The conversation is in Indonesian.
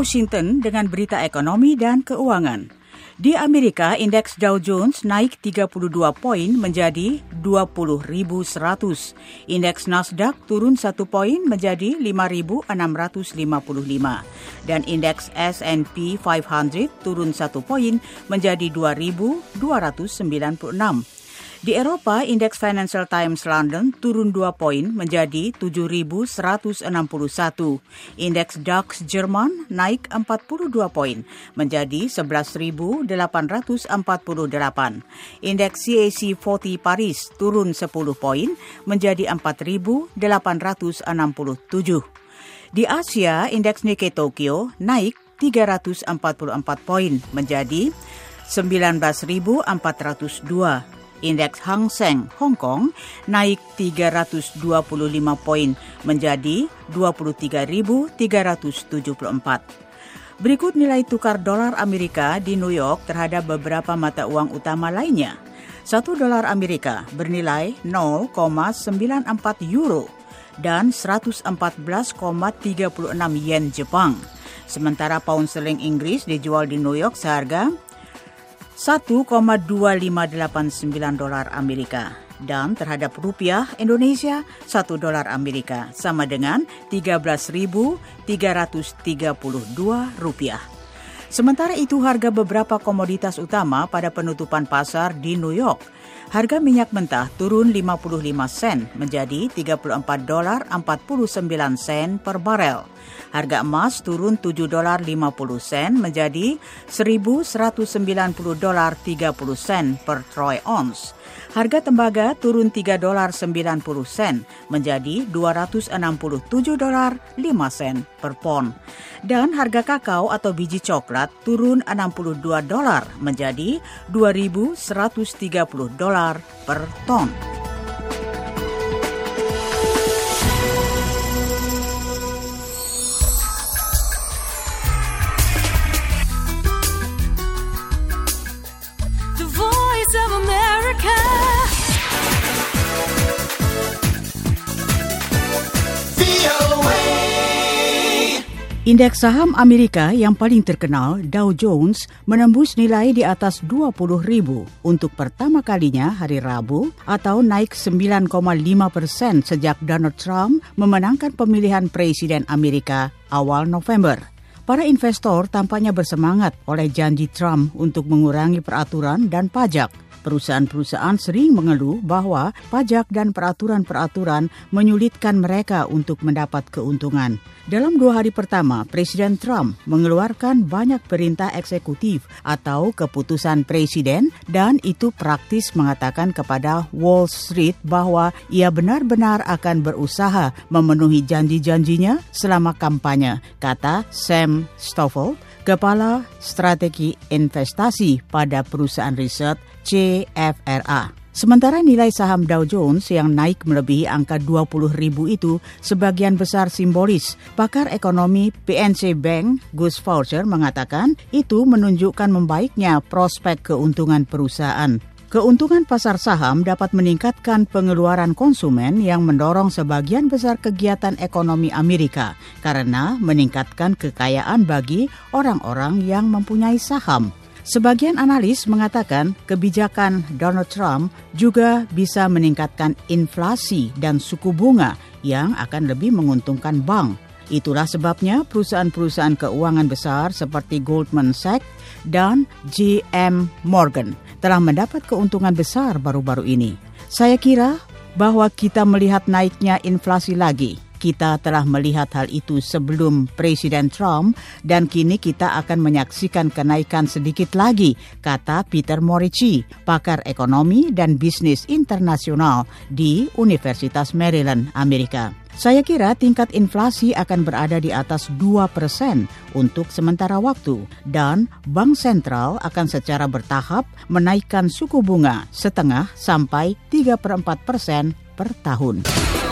Washington dengan berita ekonomi dan keuangan. Di Amerika, indeks Dow Jones naik 32 poin menjadi 20.100. Indeks Nasdaq turun 1 poin menjadi 5.655. Dan indeks S&P 500 turun 1 poin menjadi 2.296. Di Eropa, indeks Financial Times London turun 2 poin menjadi 7.161. Indeks DAX Jerman naik 42 poin menjadi 11.848. Indeks CAC 40 Paris turun 10 poin menjadi 4.867. Di Asia, indeks Nikkei Tokyo naik 344 poin menjadi 19.402. Indeks Hang Seng Hong Kong naik 325 poin menjadi 23.374. Berikut nilai tukar dolar Amerika di New York terhadap beberapa mata uang utama lainnya. 1 dolar Amerika bernilai 0,94 euro dan 114,36 yen Jepang. Sementara pound sterling Inggris dijual di New York seharga 1,2589 dolar Amerika dan terhadap rupiah Indonesia 1 dolar Amerika sama dengan 13.332 rupiah. Sementara itu harga beberapa komoditas utama pada penutupan pasar di New York. Harga minyak mentah turun 55 sen menjadi 34 dolar 49 sen per barel. Harga emas turun 7 dolar 50 sen menjadi 1.190 dolar 30 sen per troy ounce. Harga tembaga turun 3 dolar 90 sen menjadi 267 dolar 5 sen per pon. Dan harga kakao atau biji coklat turun 62 dolar menjadi 2.130 dolar per ton. The Voice of America. Indeks saham Amerika yang paling terkenal, Dow Jones, menembus nilai di atas 20.000 untuk pertama kalinya hari Rabu atau naik 9,5% sejak Donald Trump memenangkan pemilihan Presiden Amerika awal November. Para investor tampaknya bersemangat oleh janji Trump untuk mengurangi peraturan dan pajak. Perusahaan-perusahaan sering mengeluh bahwa pajak dan peraturan-peraturan menyulitkan mereka untuk mendapat keuntungan. Dalam 2 hari pertama, Presiden Trump mengeluarkan banyak perintah eksekutif atau keputusan presiden dan itu praktis mengatakan kepada Wall Street bahwa ia benar-benar akan berusaha memenuhi janji-janjinya selama kampanye, kata Sam Stoffel, Kepala Strategi Investasi pada perusahaan riset CFRA. Sementara nilai saham Dow Jones yang naik melebihi angka 20.000 itu sebagian besar simbolis. Pakar ekonomi PNC Bank, Gus Faucher, mengatakan itu menunjukkan membaiknya prospek keuntungan perusahaan. Keuntungan pasar saham dapat meningkatkan pengeluaran konsumen yang mendorong sebagian besar kegiatan ekonomi Amerika karena meningkatkan kekayaan bagi orang-orang yang mempunyai saham. Sebagian analis mengatakan kebijakan Donald Trump juga bisa meningkatkan inflasi dan suku bunga yang akan lebih menguntungkan bank. Itulah sebabnya perusahaan-perusahaan keuangan besar seperti Goldman Sachs dan JP Morgan telah mendapat keuntungan besar baru-baru ini. Saya kira bahwa kita melihat naiknya inflasi lagi. Kita telah melihat hal itu sebelum Presiden Trump dan kini kita akan menyaksikan kenaikan sedikit lagi, kata Peter Morici, pakar ekonomi dan bisnis internasional di Universitas Maryland, Amerika. Saya kira tingkat inflasi akan berada di atas 2% untuk sementara waktu dan Bank Sentral akan secara bertahap menaikkan suku bunga 0,5 sampai 3/4% per tahun.